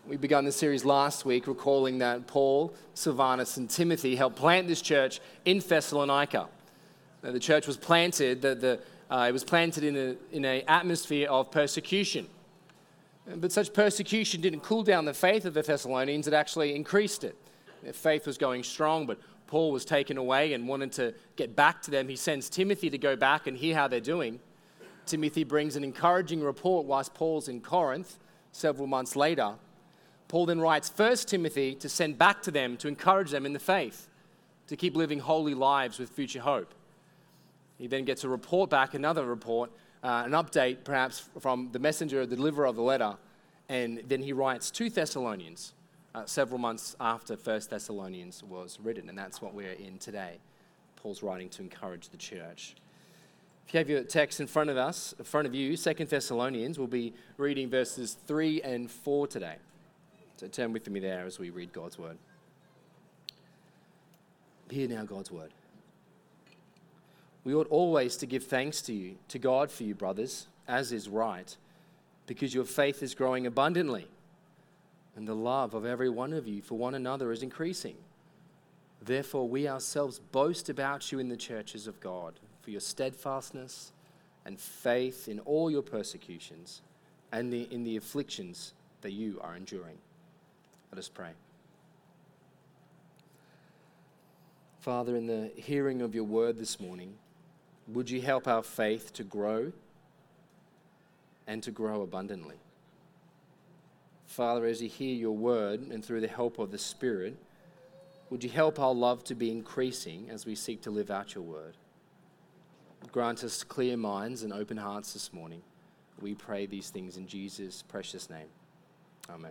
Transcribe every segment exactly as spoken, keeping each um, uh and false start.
We began the series last week recalling that Paul, Silvanus, and Timothy helped plant this church in Thessalonica. Now, the church was planted, the, the, uh, it was planted in an in a atmosphere of persecution. But such persecution didn't cool down the faith of the Thessalonians, it actually increased it. Their faith was going strong, but Paul was taken away and wanted to get back to them. He sends Timothy to go back and hear how they're doing. Timothy brings an encouraging report whilst Paul's in Corinth several months later. Paul then writes First Timothy to send back to them to encourage them in the faith, to keep living holy lives with future hope. He then gets a report back, another report, uh, an update perhaps from the messenger, the deliverer of the letter, and then he writes to Thessalonians uh, several months after First Thessalonians was written, and that's what we're in today. Paul's writing to encourage the church. If you have your text in front of us, in front of you, Second Thessalonians, we'll be reading verses three and four today. So turn with me there as we read God's word. Hear now God's word. We ought always to give thanks to you, to God for you, brothers, as is right, because your faith is growing abundantly, and the love of every one of you for one another is increasing. Therefore, we ourselves boast about you in the churches of God, for your steadfastness and faith in all your persecutions and the, in the afflictions that you are enduring. Let us pray. Father, in the hearing of your word this morning, would you help our faith to grow and to grow abundantly? Father, as you hear your word and through the help of the Spirit, would you help our love to be increasing as we seek to live out your word? Grant us clear minds and open hearts this morning. We pray these things in Jesus' precious name. Amen.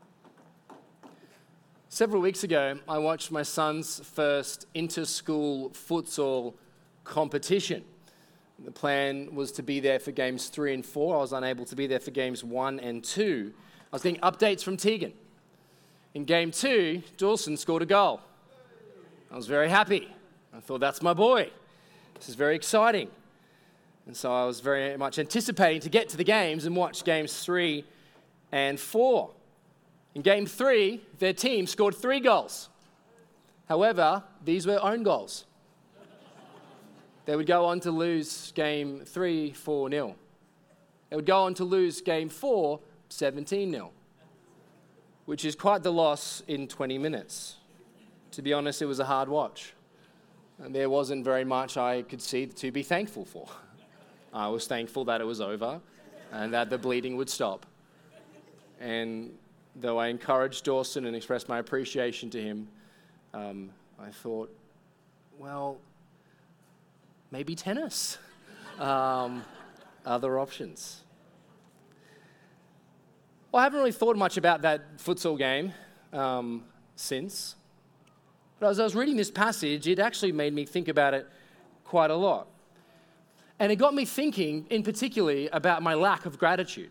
Several weeks ago, I watched my son's first inter-school futsal competition. The plan was to be there for games three and four. I was unable to be there for games one and two. I was getting updates from Tegan. In game two, Dawson scored a goal. I was very happy. I thought, that's my boy. This is very exciting. And so I was very much anticipating to get to the games and watch games three and four. In game three, their team scored three goals. However, these were own goals. They would go on to lose game three, four nil. They would go on to lose game four, seventeen nil, which is quite the loss in twenty minutes. To be honest, it was a hard watch. And there wasn't very much I could see to be thankful for. I was thankful that it was over and that the bleeding would stop. And though I encouraged Dawson and expressed my appreciation to him, um, I thought, well, maybe tennis. Um, other options. Well, I haven't really thought much about that futsal game um, since. But as I was reading this passage, it actually made me think about it quite a lot. And it got me thinking, in particular, about my lack of gratitude.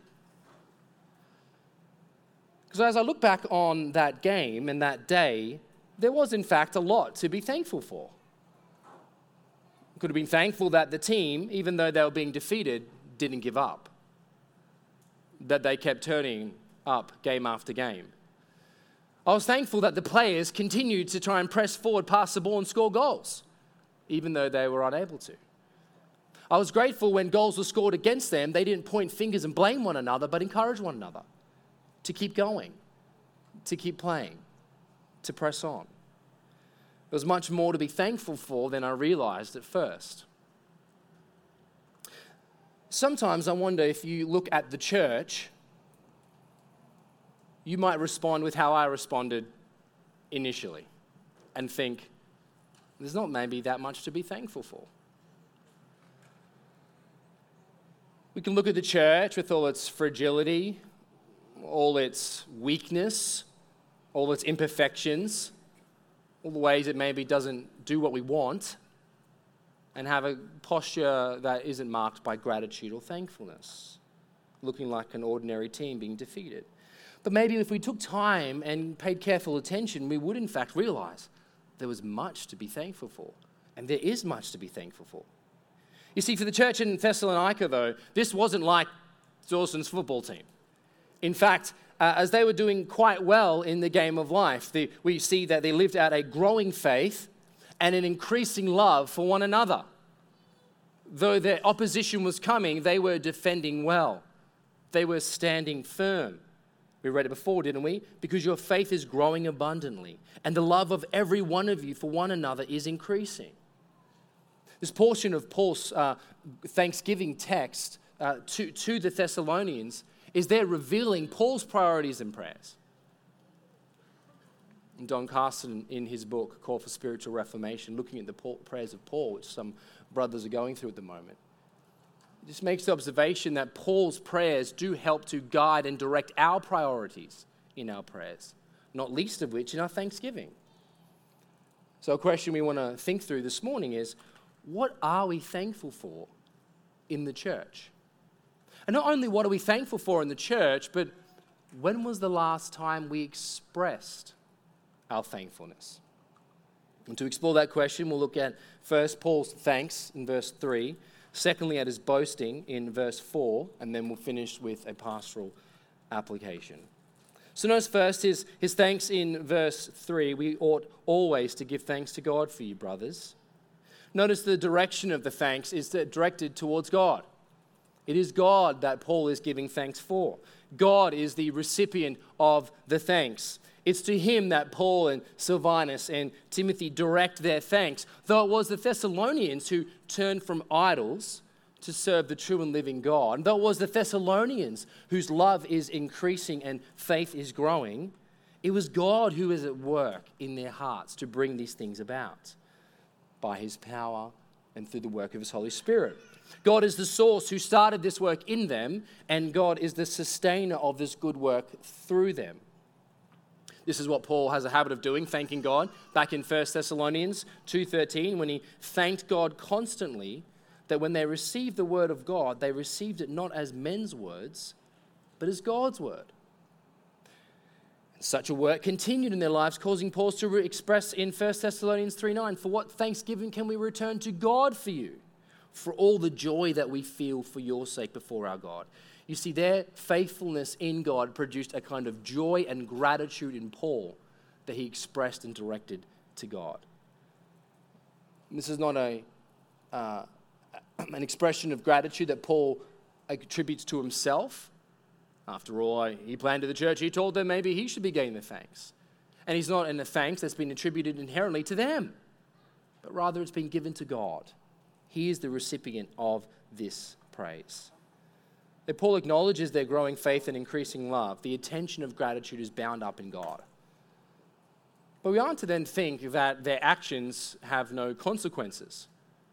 Because as I look back on that game and that day, there was in fact a lot to be thankful for. Could have been thankful that the team, even though they were being defeated, didn't give up. That they kept turning up game after game. I was thankful that the players continued to try and press forward, pass the ball and score goals, even though they were unable to. I was grateful when goals were scored against them, they didn't point fingers and blame one another, but encourage one another to keep going, to keep playing, to press on. There was much more to be thankful for than I realized at first. Sometimes I wonder if you look at the church, you might respond with how I responded initially and think, there's not maybe that much to be thankful for. We can look at the church with all its fragility, all its weakness, all its imperfections, all the ways it maybe doesn't do what we want, and have a posture that isn't marked by gratitude or thankfulness, looking like an ordinary team being defeated. But maybe if we took time and paid careful attention, we would in fact realize there was much to be thankful for, and there is much to be thankful for. You see, for the church in Thessalonica, though, this wasn't like Dawson's football team. In fact, uh, as they were doing quite well in the game of life. The, we see that they lived out a growing faith and an increasing love for one another. Though their opposition was coming, they were defending well. They were standing firm. We read it before, didn't we? Because your faith is growing abundantly, and the love of every one of you for one another is increasing. This portion of Paul's uh, Thanksgiving text uh, to, to the Thessalonians is there revealing Paul's priorities and prayers. And Don Carson, in his book, Call for Spiritual Reformation, looking at the Paul, prayers of Paul, which some brothers are going through at the moment, just makes the observation that Paul's prayers do help to guide and direct our priorities in our prayers, not least of which in our thanksgiving. So a question we want to think through this morning is, what are we thankful for in the church? And not only what are we thankful for in the church, but when was the last time we expressed our thankfulness? And to explore that question, we'll look at first Paul's thanks in verse three, secondly at his boasting in verse four, and then we'll finish with a pastoral application. So notice first his, his thanks in verse three. We ought always to give thanks to God for you, brothers. Notice the direction of the thanks is directed towards God. It is God that Paul is giving thanks for. God is the recipient of the thanks. It's to him that Paul and Silvanus and Timothy direct their thanks, though it was the Thessalonians who turned from idols to serve the true and living God. And though it was the Thessalonians whose love is increasing and faith is growing, it was God who is at work in their hearts to bring these things about by his power and through the work of his Holy Spirit. God is the source who started this work in them, and God is the sustainer of this good work through them. This is what Paul has a habit of doing, thanking God. Back in First Thessalonians two thirteen, when he thanked God constantly, that when they received the word of God, they received it not as men's words, but as God's word. Such a work continued in their lives, causing Paul to express in First Thessalonians three nine, for what thanksgiving can we return to God for you, for all the joy that we feel for your sake before our God. You see, their faithfulness in God produced a kind of joy and gratitude in Paul that he expressed and directed to God. And this is not a uh, an expression of gratitude that Paul attributes to himself. After all, he planted the church. He told them maybe he should be getting the thanks. And he's not in the thanks that's been attributed inherently to them, but rather it's been given to God. He is the recipient of this praise. That Paul acknowledges their growing faith and increasing love. The attention of gratitude is bound up in God. But we aren't to then think that their actions have no consequences.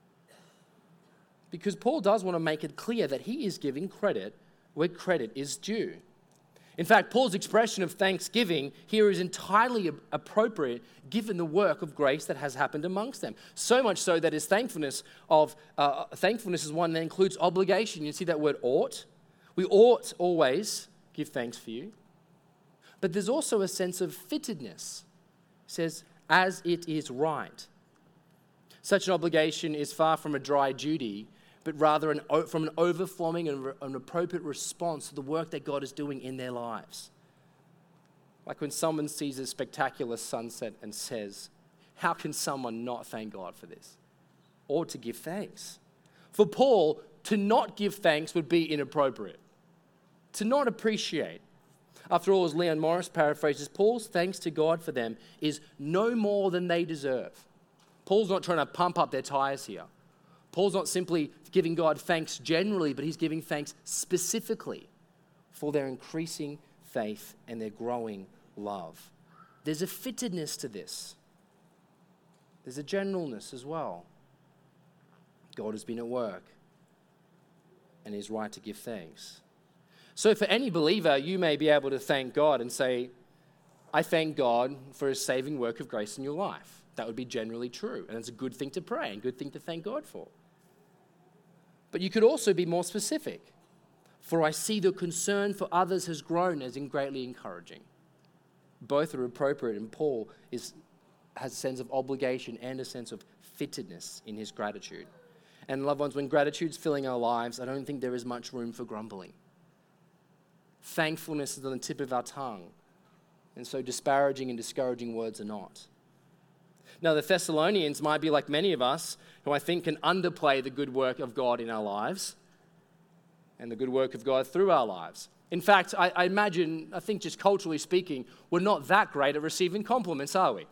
Because Paul does want to make it clear that he is giving credit where credit is due. In fact, Paul's expression of thanksgiving here is entirely appropriate given the work of grace that has happened amongst them. So much so that his thankfulness of uh, thankfulness is one that includes obligation. You see that word ought? We ought always give thanks for you. But there's also a sense of fittedness. It says, as it is right. Such an obligation is far from a dry duty, but rather an, from an overflowing and an appropriate response to the work that God is doing in their lives. Like when someone sees a spectacular sunset and says, how can someone not thank God for this? Or to give thanks. For Paul, to not give thanks would be inappropriate. To not appreciate. After all, as Leon Morris paraphrases, Paul's thanks to God for them is no more than they deserve. Paul's not trying to pump up their tires here. Paul's not simply giving God thanks generally, but he's giving thanks specifically for their increasing faith and their growing love. There's a fittedness to this. There's a generalness as well. God has been at work, and it is right to give thanks. So for any believer, you may be able to thank God and say, I thank God for his saving work of grace in your life. That would be generally true, and it's a good thing to pray and a good thing to thank God for. But you could also be more specific. For I see the concern for others has grown as in greatly encouraging. Both are appropriate, and Paul is, has a sense of obligation and a sense of fittedness in his gratitude. And loved ones, when gratitude's filling our lives, I don't think there is much room for grumbling. Thankfulness is on the tip of our tongue. And so disparaging and discouraging words are not. Now, the Thessalonians might be like many of us who I think can underplay the good work of God in our lives and the good work of God through our lives. In fact, I, I imagine, I think just culturally speaking, we're not that great at receiving compliments, are we?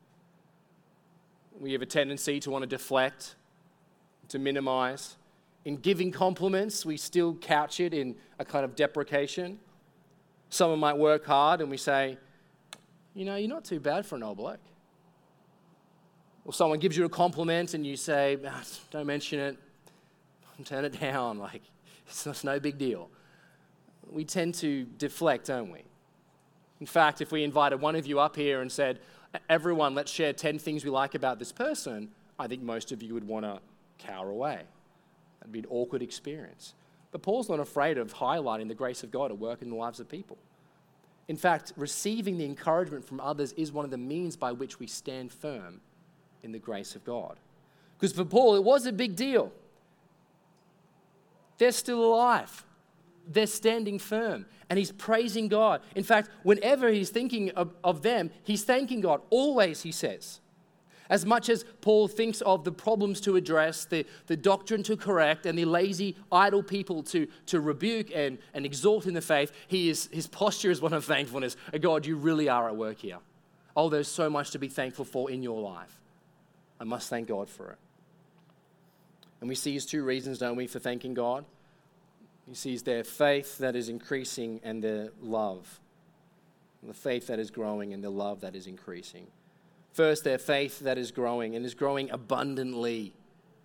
We have a tendency to want to deflect, to minimize. In giving compliments, we still couch it in a kind of deprecation. Someone might work hard and we say, you know, you're not too bad for an old bloke. Or someone gives you a compliment and you say, ah, don't mention it, turn it down, like it's, it's no big deal. We tend to deflect, don't we? In fact, if we invited one of you up here and said, everyone, let's share ten things we like about this person, I think most of you would want to cower away. That'd be an awkward experience. But Paul's not afraid of highlighting the grace of God at work in the lives of people. In fact, receiving the encouragement from others is one of the means by which we stand firm in the grace of God. Because for Paul, it was a big deal. They're still alive. They're standing firm. And he's praising God. In fact, whenever he's thinking of, of them, he's thanking God. Always, he says. As much as Paul thinks of the problems to address, the, the doctrine to correct, and the lazy, idle people to, to rebuke and, and exhort in the faith, he is, his posture is one of thankfulness. Oh, God, you really are at work here. Oh, there's so much to be thankful for in your life. I must thank God for it. And we see his two reasons, don't we, for thanking God? He sees their faith that is increasing and their love. The faith that is growing and the love that is increasing. First, their faith that is growing and is growing abundantly.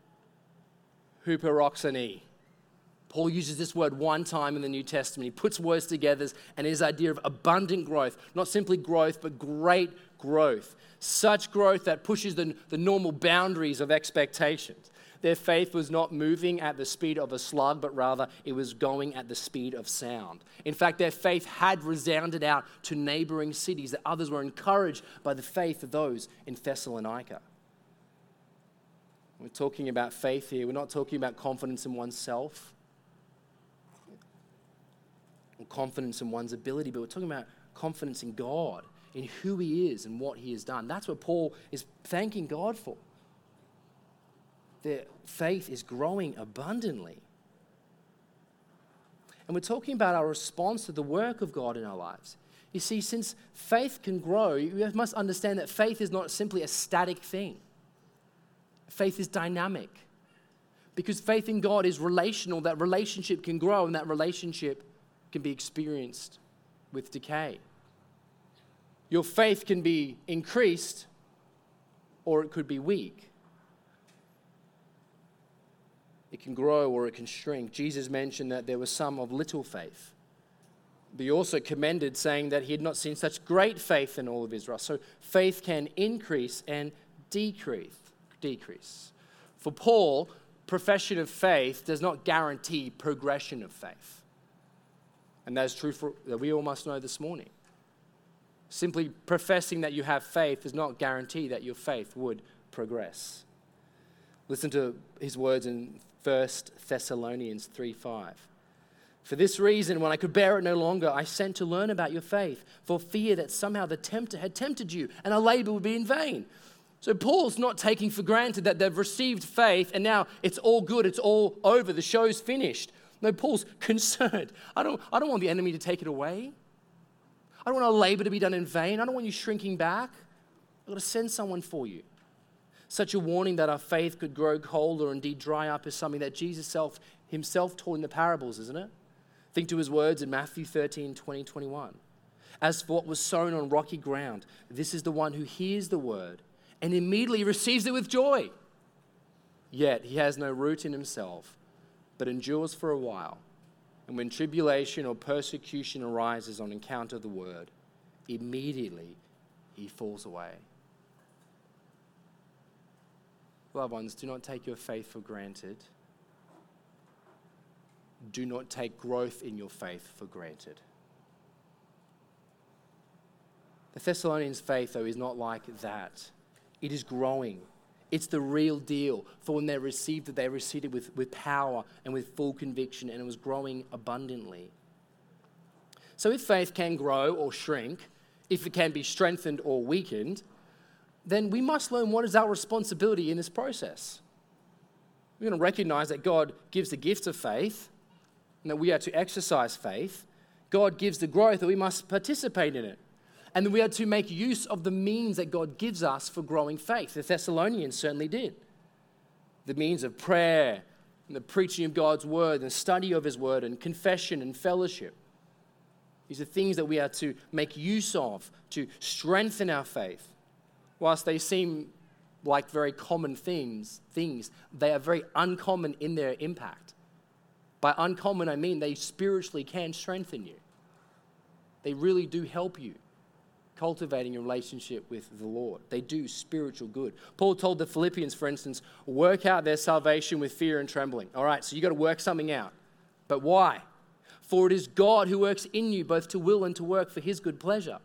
Huperoxene. Paul uses this word one time in the New Testament. He puts words together and his idea of abundant growth. Not simply growth, but great growth. Such growth that pushes the, the normal boundaries of expectations. Their faith was not moving at the speed of a slug, but rather it was going at the speed of sound. In fact, their faith had resounded out to neighboring cities, that others were encouraged by the faith of those in Thessalonica. We're talking about faith here. We're not talking about confidence in oneself or confidence in one's ability, but we're talking about confidence in God, in who he is and what he has done. That's what Paul is thanking God for. Their faith is growing abundantly. And we're talking about our response to the work of God in our lives. You see, since faith can grow, you must understand that faith is not simply a static thing. Faith is dynamic. Because faith in God is relational. That relationship can grow and that relationship can be experienced with decay. Your faith can be increased or it could be weak. It can grow or it can shrink. Jesus mentioned that there was some of little faith. But he also commended, saying that he had not seen such great faith in all of Israel. So faith can increase and decrease. decrease. For Paul, profession of faith does not guarantee progression of faith. And that is true for that we all must know this morning. Simply professing that you have faith does not guarantee that your faith would progress. Listen to his words in First Thessalonians three five. For this reason, when I could bear it no longer, I sent to learn about your faith, for fear that somehow the tempter had tempted you, and our labor would be in vain. So Paul's not taking for granted that they've received faith, and now it's all good, it's all over, the show's finished. No, Paul's concerned. I don't, I don't want the enemy to take it away. I don't want our labor to be done in vain. I don't want you shrinking back. I've got to send someone for you. Such a warning that our faith could grow cold or indeed dry up is something that Jesus self, himself taught in the parables, isn't it? Think to his words in Matthew thirteen, twenty, twenty-one. As for what was sown on rocky ground, this is the one who hears the word and immediately receives it with joy. Yet he has no root in himself, but endures for a while. And when tribulation or persecution arises on account of the word, immediately he falls away. Loved ones, do not take your faith for granted. Do not take growth in your faith for granted. The Thessalonians' faith, though, is not like that. It is growing. It's the real deal. For when they received it, they received it with, with power and with full conviction, and it was growing abundantly. So if faith can grow or shrink, if it can be strengthened or weakened, then we must learn what is our responsibility in this process. We're going to recognize that God gives the gift of faith and that we are to exercise faith. God gives the growth, that we must participate in it. And that we are to make use of the means that God gives us for growing faith. The Thessalonians certainly did. The means of prayer and the preaching of God's word and study of his word and confession and fellowship. These are things that we are to make use of to strengthen our faith. Whilst they seem like very common things, things, they are very uncommon in their impact. By uncommon, I mean they spiritually can strengthen you. They really do help you cultivating a relationship with the Lord. They do spiritual good. Paul told the Philippians, for instance, work out their salvation with fear and trembling. All right, so you've got to work something out. But why? For it is God who works in you both to will and to work for his good pleasure.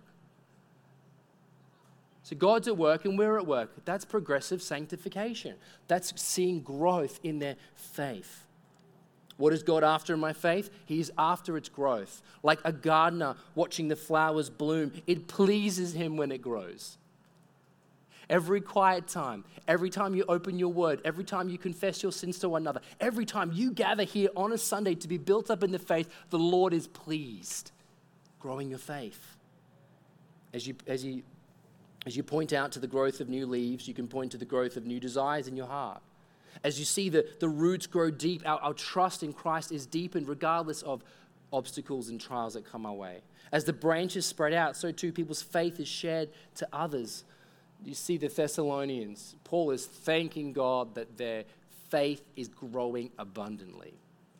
So God's at work and we're at work. That's progressive sanctification. That's seeing growth in their faith. What is God after in my faith? He's after its growth. Like a gardener watching the flowers bloom, it pleases him when it grows. Every quiet time, every time you open your word, every time you confess your sins to one another, every time you gather here on a Sunday to be built up in the faith, the Lord is pleased, growing your faith. As you, as you, as you point out to the growth of new leaves, you can point to the growth of new desires in your heart. As you see the, the roots grow deep, our, our trust in Christ is deepened regardless of obstacles and trials that come our way. As the branches spread out, so too people's faith is shared to others. You see the Thessalonians, Paul is thanking God that their faith is growing abundantly.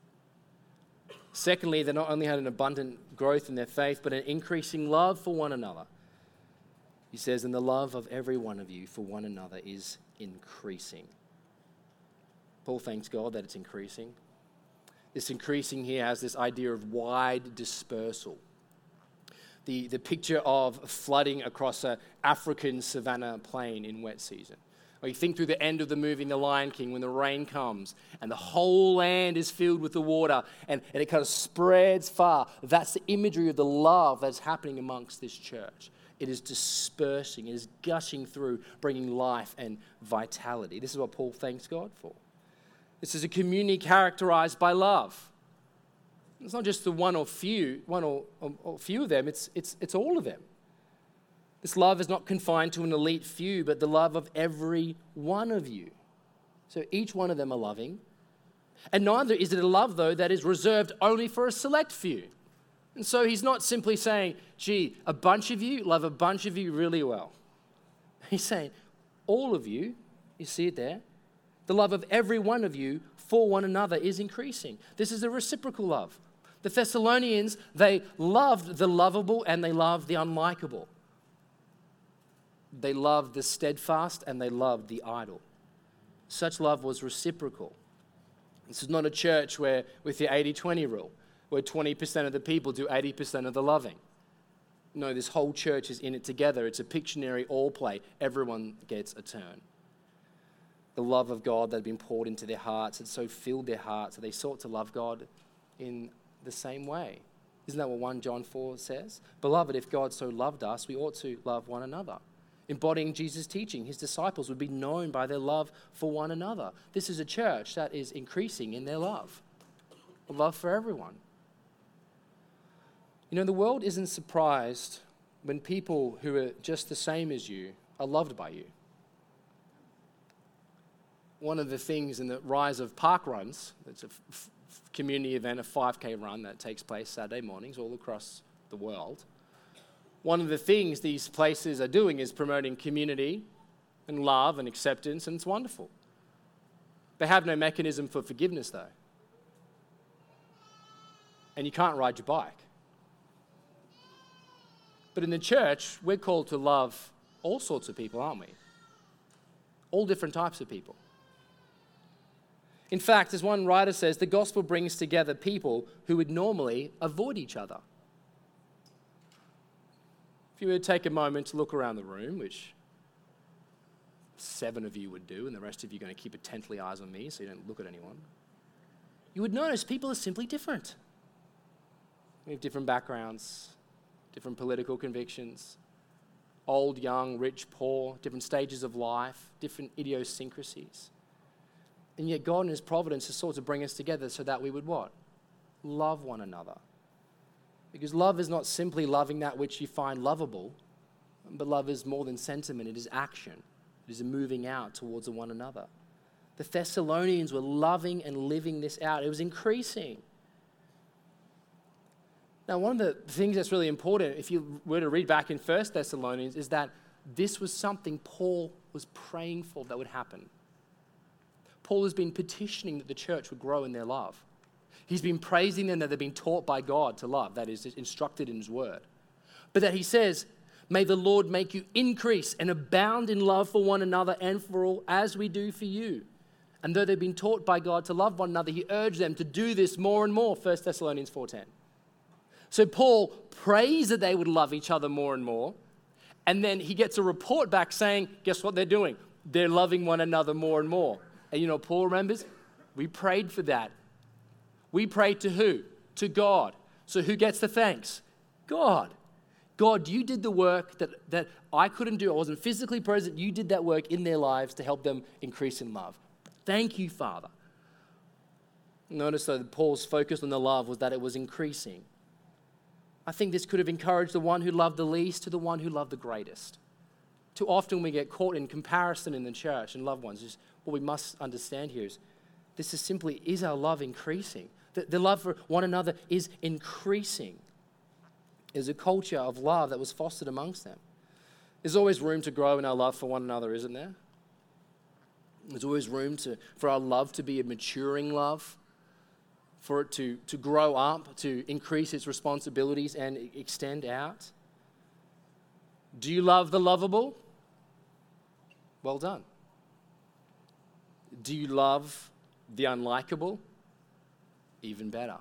Secondly, they not only had an abundant growth in their faith, but an increasing love for one another. He says, and the love of every one of you for one another is increasing. Paul thanks God that it's increasing. This increasing here has this idea of wide dispersal. The, the picture of flooding across an African savanna plain in wet season. Or you think through the end of the movie The Lion King when the rain comes and the whole land is filled with the water and, and it kind of spreads far. That's the imagery of the love that's happening amongst this church. It is dispersing, it is gushing through, bringing life and vitality. This is what Paul thanks God for. This is a community characterized by love. It's not just the one or few, one or, or, or few of them, it's, it's, it's all of them. This love is not confined to an elite few, but the love of every one of you. So each one of them are loving. And neither is it a love, though, that is reserved only for a select few. And so he's not simply saying, gee, a bunch of you love a bunch of you really well. He's saying, all of you, you see it there, the love of every one of you for one another is increasing. This is a reciprocal love. The Thessalonians, they loved the lovable and they loved the unlikable. They loved the steadfast and they loved the idle. Such love was reciprocal. This is not a church where, with the eighty twenty rule, where twenty percent of the people do eighty percent of the loving. No, this whole church is in it together. It's a Pictionary all play. Everyone gets a turn. The love of God that had been poured into their hearts had so filled their hearts that they sought to love God in the same way. Isn't that what First John four says? Beloved, if God so loved us, we ought to love one another. Embodying Jesus' teaching, his disciples would be known by their love for one another. This is a church that is increasing in their love. A love for everyone. You know, the world isn't surprised when people who are just the same as you are loved by you. One of the things in the rise of park runs, it's a f- community event, a five K run that takes place Saturday mornings all across the world. One of the things these places are doing is promoting community and love and acceptance, and it's wonderful. They have no mechanism for forgiveness, though. And you can't ride your bike. But in the church, we're called to love all sorts of people, aren't we? All different types of people. In fact, as one writer says, the gospel brings together people who would normally avoid each other. If you were to take a moment to look around the room, which seven of you would do, and the rest of you are going to keep intently eyes on me so you don't look at anyone, you would notice people are simply different. We have different backgrounds, different political convictions, old, young, rich, poor, different stages of life, different idiosyncrasies. And yet God in his providence has sought to bring us together so that we would what? Love one another. Because love is not simply loving that which you find lovable, but love is more than sentiment. It is action. It is a moving out towards one another. The Thessalonians were loving and living this out. It was increasing. Now, one of the things that's really important, if you were to read back in First Thessalonians, is that this was something Paul was praying for that would happen. Paul has been petitioning that the church would grow in their love. He's been praising them that they've been taught by God to love, that is, instructed in his word. But that he says, may the Lord make you increase and abound in love for one another and for all, as we do for you. And though they've been taught by God to love one another, he urged them to do this more and more, First Thessalonians four ten. So Paul prays that they would love each other more and more, and then he gets a report back saying, guess what they're doing? They're loving one another more and more. And you know what Paul remembers? We prayed for that. We prayed to who? To God. So who gets the thanks? God. God, you did the work that, that I couldn't do. I wasn't physically present. You did that work in their lives to help them increase in love. Thank you, Father. Notice though that Paul's focus on the love was that it was increasing. I think this could have encouraged the one who loved the least to the one who loved the greatest. Too often we get caught in comparison in the church and loved ones. Just what we must understand here is this is simply, is our love increasing? The, the love for one another is increasing. There's a culture of love that was fostered amongst them. There's always room to grow in our love for one another, isn't there? There's always room to, for our love to be a maturing love, for it to, to grow up, to increase its responsibilities and extend out. Do you love the lovable? Well done. Do you love the unlikable? Even better.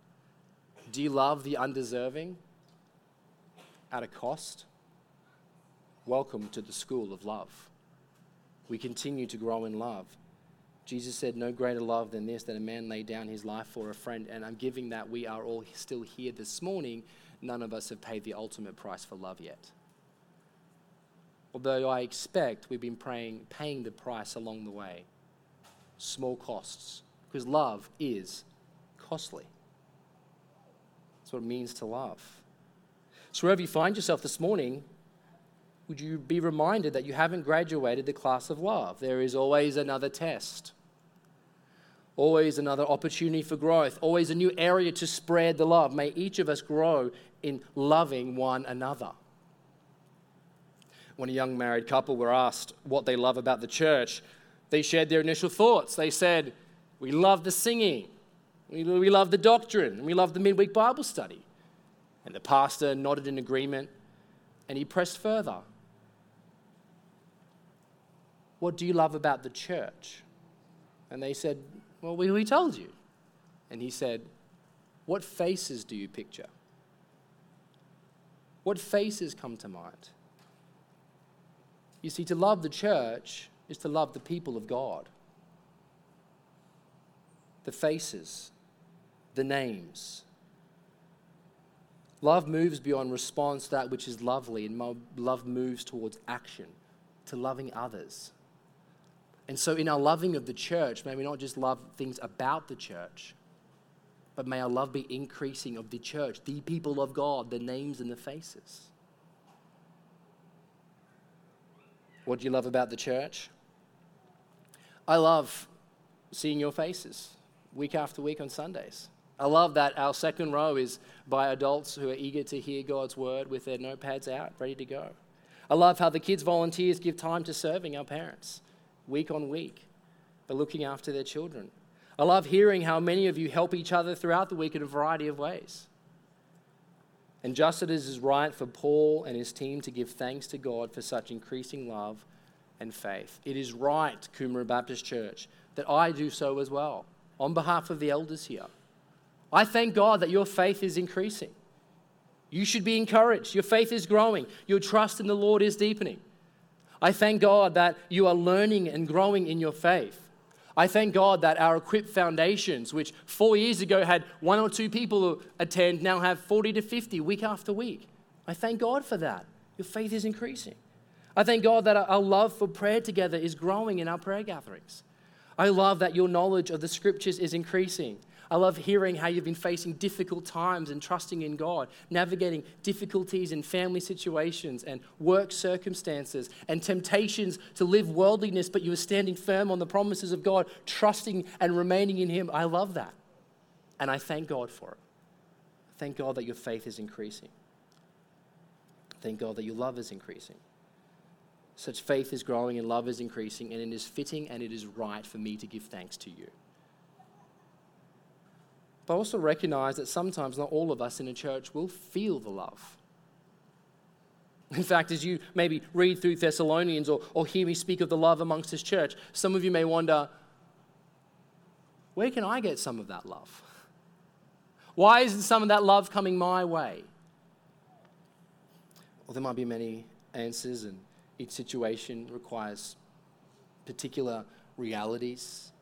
Do you love the undeserving? At a cost? Welcome to the school of love. We continue to grow in love. Jesus said, no greater love than this, that a man lay down his life for a friend. And I'm giving that we are all still here this morning. None of us have paid the ultimate price for love yet. Although I expect we've been praying, paying the price along the way. Small costs. Because love is costly. That's what it means to love. So wherever you find yourself this morning, would you be reminded that you haven't graduated the class of love? There is always another test. Always another opportunity for growth. Always a new area to spread the love. May each of us grow in loving one another. When a young married couple were asked what they love about the church, they shared their initial thoughts. They said, we love the singing, we, we love the doctrine, and we love the midweek Bible study. And the pastor nodded in agreement, and he pressed further. What do you love about the church? And they said, well, we, we told you. And he said, what faces do you picture? What faces come to mind? You see, to love the church is to love the people of God. The faces, the names. Love moves beyond response to that which is lovely, and love moves towards action, to loving others. And so in our loving of the church, may we not just love things about the church, but may our love be increasing of the church, the people of God, the names and the faces. What do you love about the church? I love seeing your faces week after week on Sundays. I love that our second row is by adults who are eager to hear God's word with their notepads out, ready to go. I love how the kids' volunteers give time to serving our parents week on week, by looking after their children. I love hearing how many of you help each other throughout the week in a variety of ways. And just as it is right for Paul and his team to give thanks to God for such increasing love and faith, it is right, Coomera Baptist Church, that I do so as well, on behalf of the elders here. I thank God that your faith is increasing. You should be encouraged. Your faith is growing. Your trust in the Lord is deepening. I thank God that you are learning and growing in your faith. I thank God that our Equip Foundations, which four years ago had one or two people attend, now have forty to fifty week after week. I thank God for that. Your faith is increasing. I thank God that our love for prayer together is growing in our prayer gatherings. I love that your knowledge of the scriptures is increasing. I love hearing how you've been facing difficult times and trusting in God, navigating difficulties in family situations and work circumstances and temptations to live worldliness, but you are standing firm on the promises of God, trusting and remaining in Him. I love that. And I thank God for it. Thank God that your faith is increasing. Thank God that your love is increasing. Such faith is growing and love is increasing, and it is fitting and it is right for me to give thanks to you. But I also recognize that sometimes not all of us in a church will feel the love. In fact, as you maybe read through Thessalonians or, or hear me speak of the love amongst this church, some of you may wonder, where can I get some of that love? Why isn't some of that love coming my way? Well, there might be many answers, and each situation requires particular realities.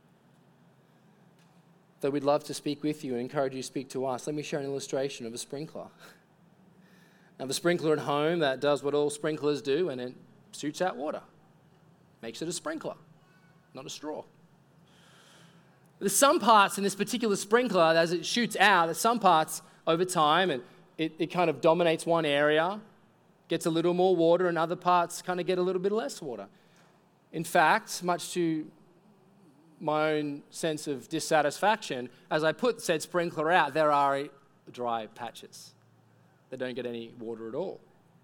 Though we'd love to speak with you and encourage you to speak to us, let me share an illustration of a sprinkler. Now, the sprinkler at home that does what all sprinklers do, and it shoots out water. Makes it a sprinkler, not a straw. There's some parts in this particular sprinkler, as it shoots out, there's some parts over time, and it, it kind of dominates one area, gets a little more water, and other parts kind of get a little bit less water. In fact, much to my own sense of dissatisfaction, as I put said sprinkler out, there are dry patches that don't get any water at all.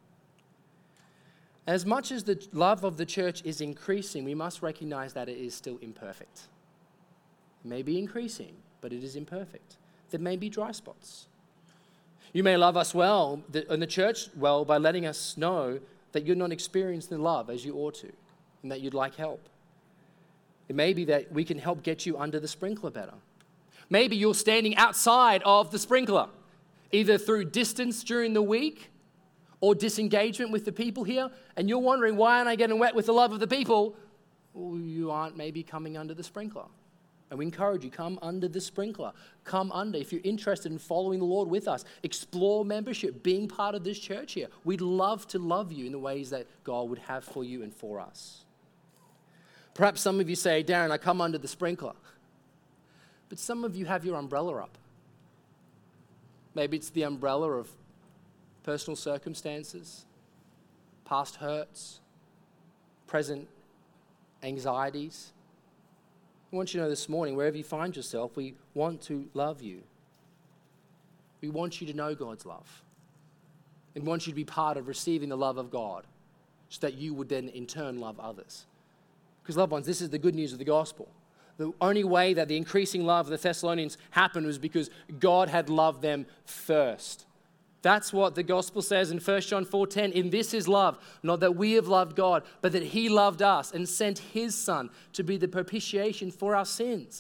As much as the love of the church is increasing, we must recognize that it is still imperfect. It may be increasing, but it is imperfect. There may be dry spots. You may love us well, and the church well, by letting us know that you're not experiencing the love as you ought to, and that you'd like help. It may be that we can help get you under the sprinkler better. Maybe you're standing outside of the sprinkler, either through distance during the week or disengagement with the people here, and you're wondering, why aren't I getting wet with the love of the people? Well, you aren't maybe coming under the sprinkler. And we encourage you, come under the sprinkler. Come under. If you're interested in following the Lord with us, explore membership, being part of this church here. We'd love to love you in the ways that God would have for you and for us. Perhaps some of you say, Darren, I come under the sprinkler. But some of you have your umbrella up. Maybe it's the umbrella of personal circumstances, past hurts, present anxieties. I want you to know this morning, wherever you find yourself, we want to love you. We want you to know God's love. And we want you to be part of receiving the love of God so that you would then in turn love others. Because, loved ones, this is the good news of the gospel. The only way that the increasing love of the Thessalonians happened was because God had loved them first. That's what the gospel says in First John four ten. In this is love, not that we have loved God, but that He loved us and sent His Son to be the propitiation for our sins.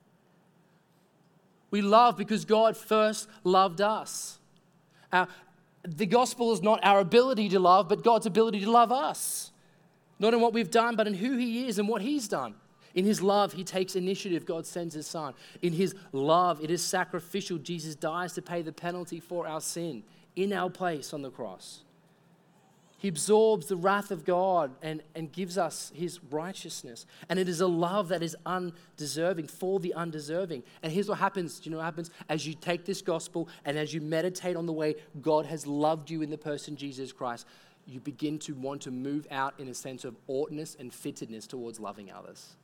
We love because God first loved us. Our, the gospel is not our ability to love, but God's ability to love us. Not in what we've done, but in who He is and what He's done. In His love, He takes initiative. God sends His Son. In His love, it is sacrificial. Jesus dies to pay the penalty for our sin in our place on the cross. He absorbs the wrath of God and, and gives us His righteousness. And it is a love that is undeserving, for the undeserving. And here's what happens. Do you know what happens? As you take this gospel and as you meditate on the way God has loved you in the person Jesus Christ, you begin to want to move out in a sense of oughtness and fittedness towards loving others.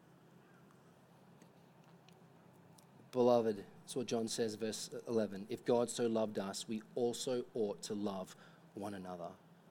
Beloved, that's what John says, verse eleven. If God so loved us, we also ought to love one another.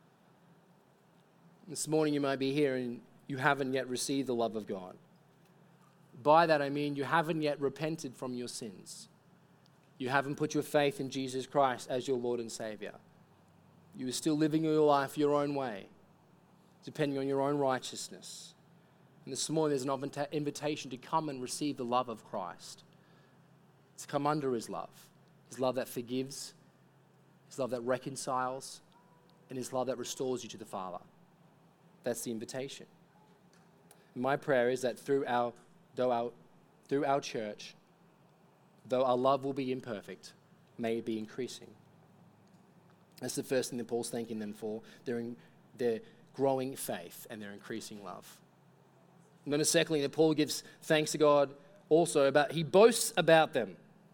This morning you might be here and you haven't yet received the love of God. By that I mean you haven't yet repented from your sins. You haven't put your faith in Jesus Christ as your Lord and Savior. You are still living your life your own way, depending on your own righteousness. And this morning there's an invitation to come and receive the love of Christ. To come under His love. His love that forgives, His love that reconciles, and His love that restores you to the Father. That's the invitation. And my prayer is that through our though our, through our church, though our love will be imperfect, may it be increasing. That's the first thing that Paul's thanking them for. Their, their growing faith and their increasing love. And then secondly, that Paul gives thanks to God also about, he boasts about them.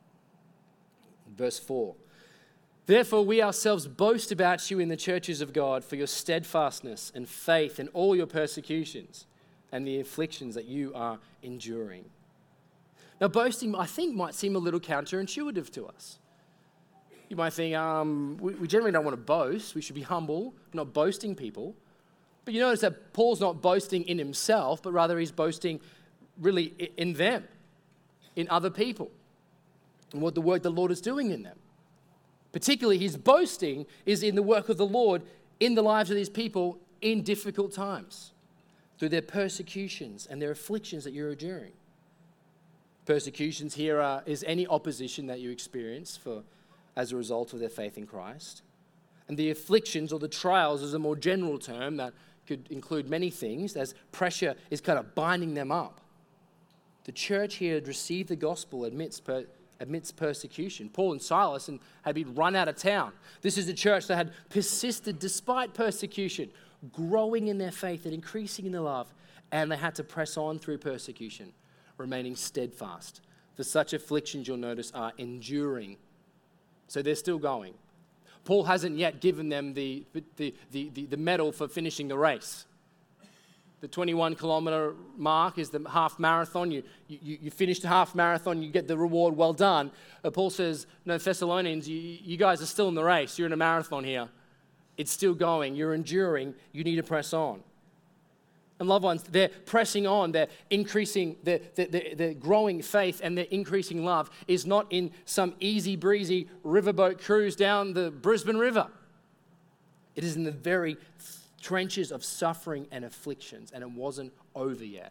Verse four. Therefore, we ourselves boast about you in the churches of God for your steadfastness and faith in all your persecutions and the afflictions that you are enduring. Now, boasting, I think, might seem a little counterintuitive to us. You might think, um, we, we generally don't want to boast. We should be humble, not boasting people. But you notice that Paul's not boasting in himself, but rather he's boasting really in them, in other people, and what the work the Lord is doing in them. Particularly, his boasting is in the work of the Lord in the lives of these people in difficult times, through their persecutions and their afflictions that you're enduring. Persecutions here are, is any opposition that you experience for as a result of their faith in Christ. And the afflictions or the trials is a more general term that could include many things, as pressure is kind of binding them up. The church here had received the gospel amidst, per, amidst persecution. Paul and Silas and had been run out of town. This is a church that had persisted despite persecution, growing in their faith and increasing in their love, and they had to press on through persecution, remaining steadfast. For such afflictions, you'll notice, are enduring. So they're still going. Paul hasn't yet given them the, the, the, the, the medal for finishing the race. The twenty-one kilometer mark is the half marathon. You, you, you finish the half marathon, you get the reward, well done. But Paul says, no, Thessalonians, you, you guys are still in the race. You're in a marathon here. It's still going. You're enduring. You need to press on. And loved ones, they're pressing on, they're increasing, their the growing faith and their increasing love is not in some easy breezy riverboat cruise down the Brisbane River. It is in the very trenches of suffering and afflictions, and it wasn't over yet.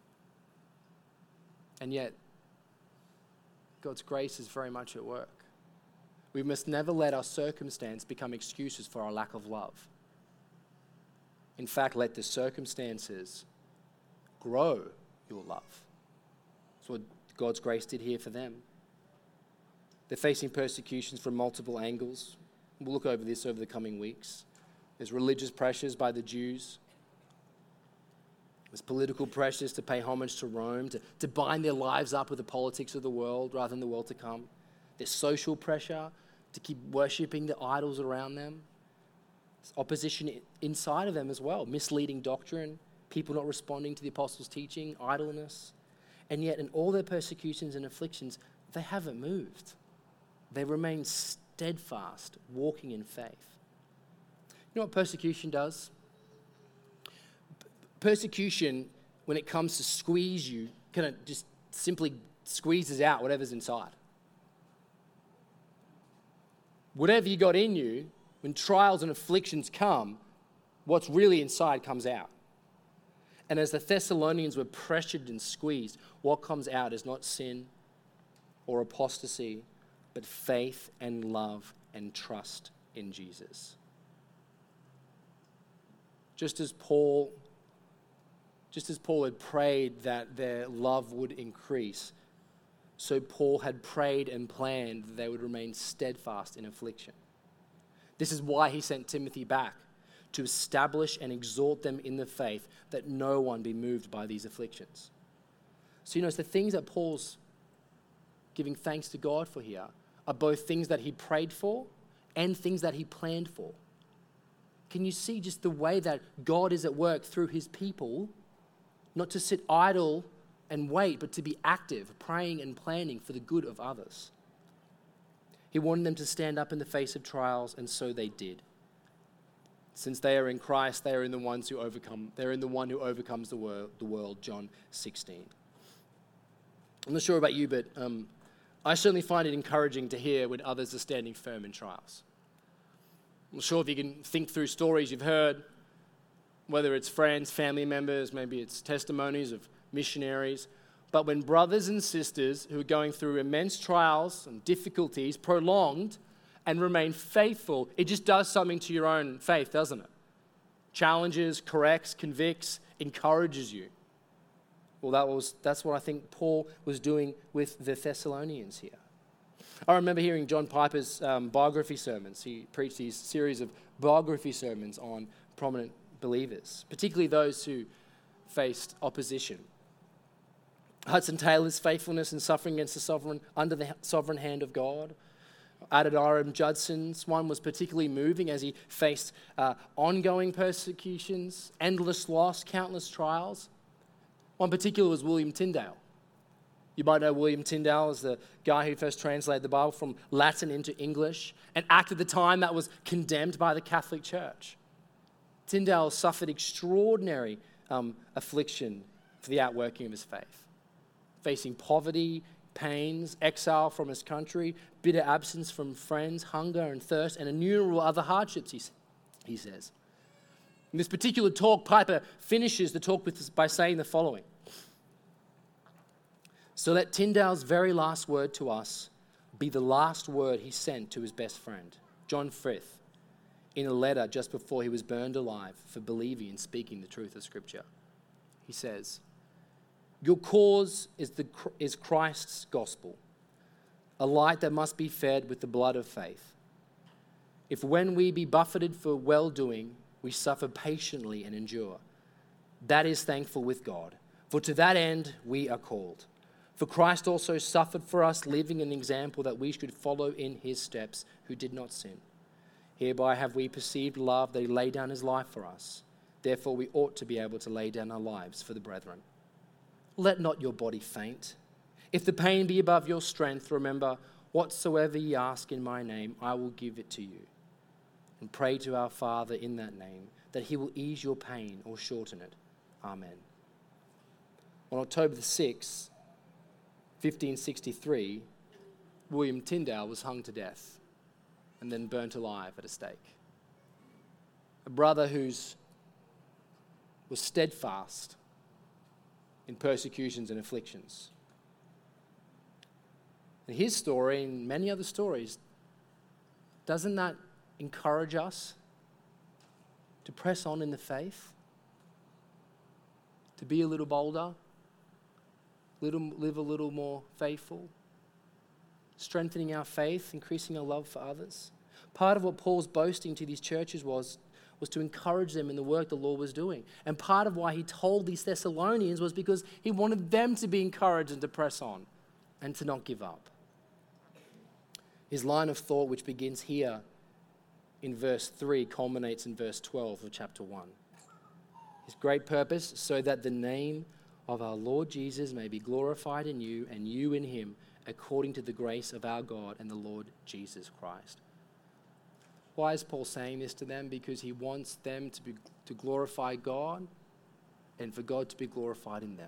And yet, God's grace is very much at work. We must never let our circumstance become excuses for our lack of love. In fact, let the circumstances grow your love. That's what God's grace did here for them. They're facing persecutions from multiple angles. We'll look over this over the coming weeks. There's religious pressures by the Jews. There's political pressures to pay homage to Rome, to, to bind their lives up with the politics of the world rather than the world to come. There's social pressure to keep worshipping the idols around them. There's opposition inside of them as well, misleading doctrine, people not responding to the apostles' teaching, idleness. And yet in all their persecutions and afflictions, they haven't moved. They remain steadfast, walking in faith. You know what persecution does? P- persecution, when it comes to squeeze you, kind of just simply squeezes out whatever's inside. Whatever you got in you, when trials and afflictions come, what's really inside comes out. And as the Thessalonians were pressured and squeezed, what comes out is not sin or apostasy, but faith and love and trust in Jesus. Just as Paul, just as Paul had prayed that their love would increase, so Paul had prayed and planned that they would remain steadfast in affliction. This is why he sent Timothy back, to establish and exhort them in the faith, that no one be moved by these afflictions. So you know, it's the things that Paul's giving thanks to God for here are both things that he prayed for and things that he planned for. Can you see just the way that God is at work through his people, not to sit idle and wait, but to be active, praying and planning for the good of others? He wanted them to stand up in the face of trials, and so they did. Since they are in Christ, they are in the ones who overcome. They're in the one who overcomes the world, the world, John sixteen. I'm not sure about you, but um, I certainly find it encouraging to hear when others are standing firm in trials. I'm not sure if you can think through stories you've heard, whether it's friends, family members, maybe it's testimonies of missionaries. But when brothers and sisters who are going through immense trials and difficulties, prolonged, and remain faithful, it just does something to your own faith, doesn't it? Challenges, corrects, convicts, encourages you. Well, that was that's what I think Paul was doing with the Thessalonians here. I remember hearing John Piper's um, biography sermons. He preached these series of biography sermons on prominent believers, particularly those who faced opposition. Hudson Taylor's faithfulness and suffering against the sovereign, under the sovereign hand of God. Adoniram Judson's one was particularly moving as he faced uh, ongoing persecutions, endless loss, countless trials. One particular was William Tyndale. You might know William Tyndale as the guy who first translated the Bible from Latin into English, an act at the time that was condemned by the Catholic Church. Tyndale suffered extraordinary um, affliction for the outworking of his faith, facing poverty, pains, exile from his country, bitter absence from friends, hunger and thirst, and innumerable other hardships, he, he says. In this particular talk, Piper finishes the talk with, by saying the following. So let Tyndale's very last word to us be the last word he sent to his best friend, John Frith, in a letter just before he was burned alive for believing and speaking the truth of Scripture. He says, your cause is, the, is Christ's gospel, a light that must be fed with the blood of faith. If when we be buffeted for well-doing, we suffer patiently and endure, that is thankful with God, for to that end we are called. For Christ also suffered for us, leaving an example that we should follow in his steps, who did not sin. Hereby have we perceived love, that he laid down his life for us. Therefore we ought to be able to lay down our lives for the brethren. Let not your body faint. If the pain be above your strength, remember, whatsoever ye ask in my name, I will give it to you. And pray to our Father in that name, that he will ease your pain or shorten it. Amen. On October the sixth, fifteen sixty-three, William Tyndale was hung to death and then burnt alive at a stake. A brother who's was steadfast in persecutions and afflictions. And his story and many other stories, doesn't that encourage us to press on in the faith? To be a little bolder? Little, live a little more faithful? Strengthening our faith, increasing our love for others? Part of what Paul's boasting to these churches was was to encourage them in the work the Lord was doing. And part of why he told these Thessalonians was because he wanted them to be encouraged and to press on and to not give up. His line of thought, which begins here in verse three, culminates in verse twelve of chapter one. His great purpose, so that the name of our Lord Jesus may be glorified in you and you in him, according to the grace of our God and the Lord Jesus Christ. Why is Paul saying this to them? Because he wants them to be to glorify God and for God to be glorified in them.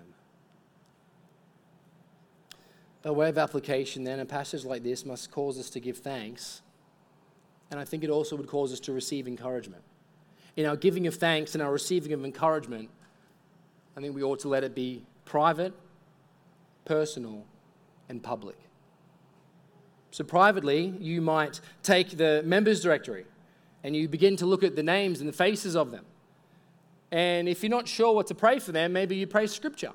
By way of application then, a passage like this must cause us to give thanks, and I think it also would cause us to receive encouragement. In our giving of thanks and our receiving of encouragement, I think we ought to let it be private, personal, and public. So privately, you might take the members directory and you begin to look at the names and the faces of them. And if you're not sure what to pray for them, maybe you pray Scripture.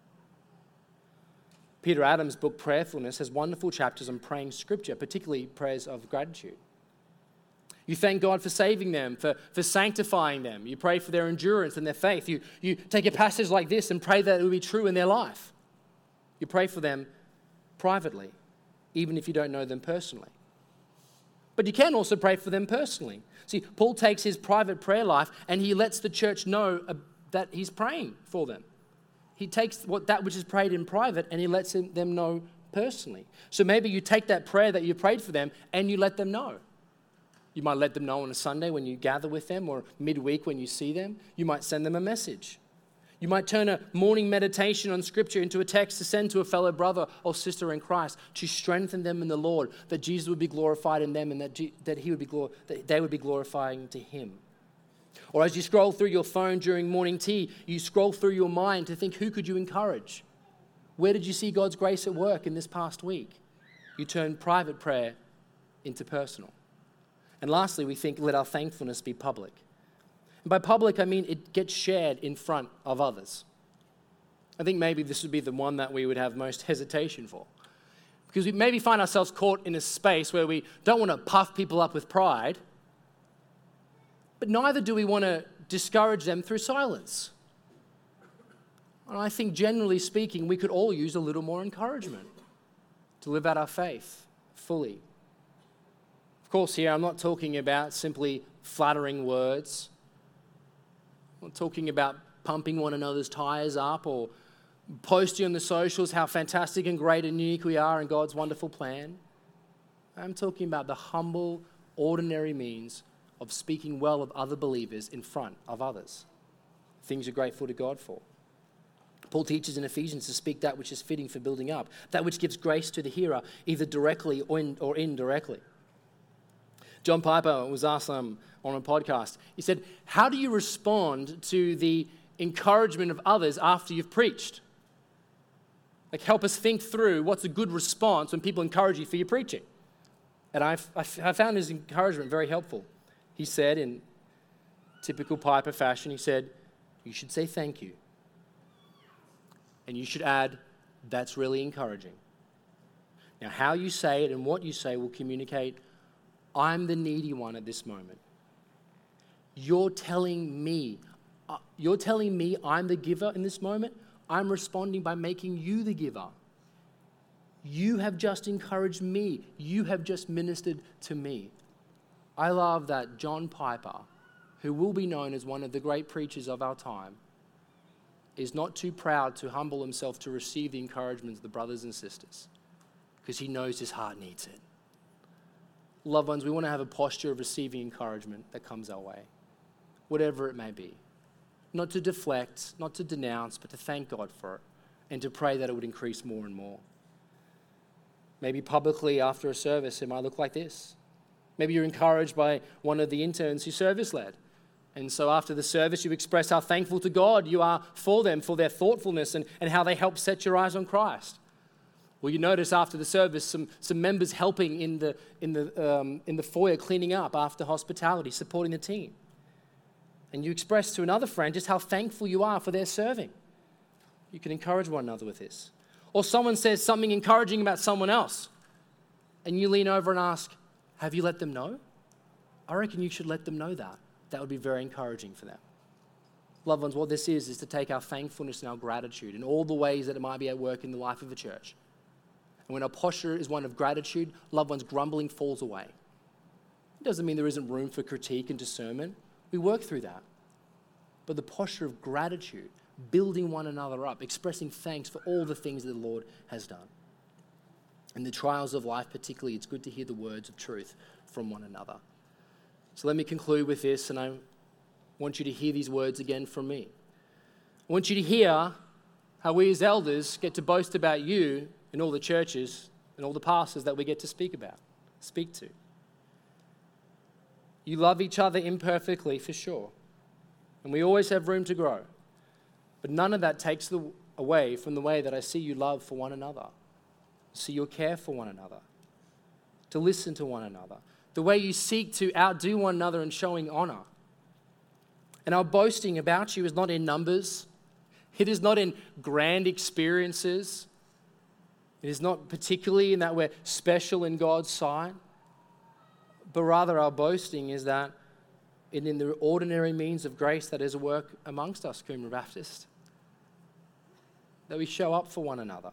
Peter Adams' book, Prayerfulness, has wonderful chapters on praying Scripture, particularly prayers of gratitude. You thank God for saving them, for, for sanctifying them. You pray for their endurance and their faith. You, you take a passage like this and pray that it will be true in their life. You pray for them privately, even if you don't know them personally. But you can also pray for them personally. See, Paul takes his private prayer life and he lets the church know that he's praying for them. He takes what that which is prayed in private and he lets them know personally. So maybe you take that prayer that you prayed for them and you let them know. You might let them know on a Sunday when you gather with them, or midweek when you see them. You might send them a message. You might turn a morning meditation on Scripture into a text to send to a fellow brother or sister in Christ to strengthen them in the Lord, that Jesus would be glorified in them and that, G- that, he would be glor- that they would be glorifying to him. Or as you scroll through your phone during morning tea, you scroll through your mind to think, who could you encourage? Where did you see God's grace at work in this past week? You turn private prayer into personal. And lastly, we think, let our thankfulness be public. And by public, I mean it gets shared in front of others. I think maybe this would be the one that we would have most hesitation for. Because we maybe find ourselves caught in a space where we don't want to puff people up with pride, but neither do we want to discourage them through silence. And I think generally speaking, we could all use a little more encouragement to live out our faith fully. Of course, here I'm not talking about simply flattering words. I'm not talking about pumping one another's tires up or posting on the socials how fantastic and great and unique we are in God's wonderful plan. I'm talking about the humble, ordinary means of speaking well of other believers in front of others. Things you're grateful to God for. Paul teaches in Ephesians to speak that which is fitting for building up, that which gives grace to the hearer, either directly or, in, or indirectly. John Piper was asked um, on a podcast, he said, how do you respond to the encouragement of others after you've preached? Like, help us think through what's a good response when people encourage you for your preaching. And I've, I found his encouragement very helpful. He said, in typical Piper fashion, he said, you should say thank you. And you should add, that's really encouraging. Now, how you say it and what you say will communicate, I'm the needy one at this moment. You're telling me, uh, you're telling me I'm the giver in this moment. I'm responding by making you the giver. You have just encouraged me. You have just ministered to me. I love that John Piper, who will be known as one of the great preachers of our time, is not too proud to humble himself to receive the encouragement of the brothers and sisters, because he knows his heart needs it. Loved ones, we want to have a posture of receiving encouragement that comes our way, whatever it may be. Not to deflect, not to denounce, but to thank God for it and to pray that it would increase more and more. Maybe publicly after a service, it might look like this. Maybe you're encouraged by one of the interns who service led. And so after the service, you express how thankful to God you are for them, for their thoughtfulness and, and how they help set your eyes on Christ. Well, you notice after the service, some, some members helping in the, in, the, um, in the foyer cleaning up after hospitality, supporting the team. And you express to another friend just how thankful you are for their serving. You can encourage one another with this. Or someone says something encouraging about someone else, and you lean over and ask, have you let them know? I reckon you should let them know that. That would be very encouraging for them. Loved ones, what this is, is to take our thankfulness and our gratitude in all the ways that it might be at work in the life of a church. And when our posture is one of gratitude, loved ones, grumbling falls away. It doesn't mean there isn't room for critique and discernment. We work through that. But the posture of gratitude, building one another up, expressing thanks for all the things that the Lord has done. In the trials of life particularly, it's good to hear the words of truth from one another. So let me conclude with this, and I want you to hear these words again from me. I want you to hear how we as elders get to boast about you in all the churches and all the pastors that we get to speak about, speak to. You love each other imperfectly, for sure, and we always have room to grow. But none of that takes the, away from the way that I see you love for one another, see your care for one another, to listen to one another, the way you seek to outdo one another in showing honor. And our boasting about you is not in numbers. It is not in grand experiences. It is not particularly in that we're special in God's sight. But rather our boasting is that in, in the ordinary means of grace that is at work amongst us, Coomera Baptist. That we show up for one another.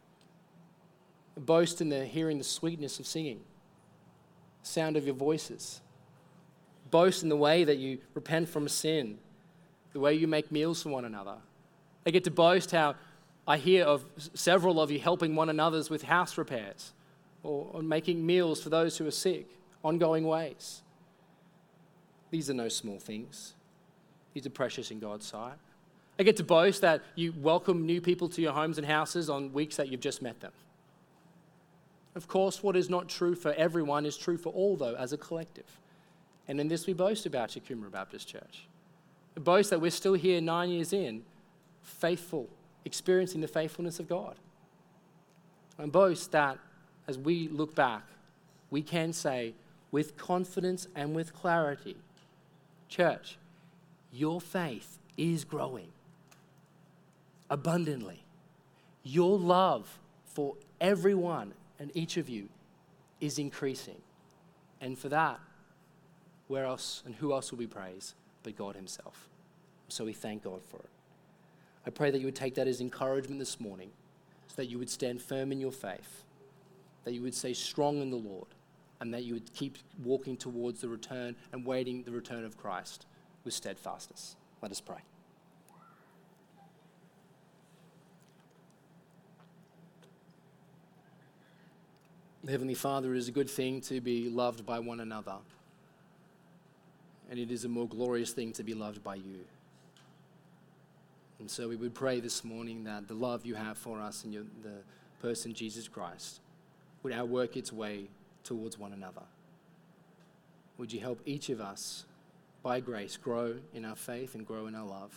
Boast in the hearing the sweetness of singing. Sound of your voices. Boast in the way that you repent from sin, the way you make meals for one another. I get to boast how I hear of several of you helping one another's with house repairs or, or making meals for those who are sick, ongoing ways. These are no small things. These are precious in God's sight. I get to boast that you welcome new people to your homes and houses on weeks that you've just met them. Of course, what is not true for everyone is true for all, though, as a collective. And in this we boast about you, Coomera Baptist Church. We boast that we're still here nine years in, faithful, experiencing the faithfulness of God. And boast that as we look back, we can say with confidence and with clarity, church, your faith is growing. abundantly. Your love for everyone and each of you is increasing. And for that, where else and who else will we praise but God himself? So we thank God for it. I pray that you would take that as encouragement this morning, so that you would stand firm in your faith, that you would stay strong in the Lord, and that you would keep walking towards the return and waiting the return of Christ with steadfastness. Let us pray. Heavenly Father, it is a good thing to be loved by one another, and it is a more glorious thing to be loved by you. And so we would pray this morning that the love you have for us and your, the person Jesus Christ would outwork its way towards one another. Would you help each of us, by grace, grow in our faith and grow in our love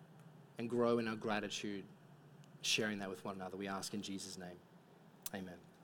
and grow in our gratitude, sharing that with one another. We ask in Jesus' name. Amen.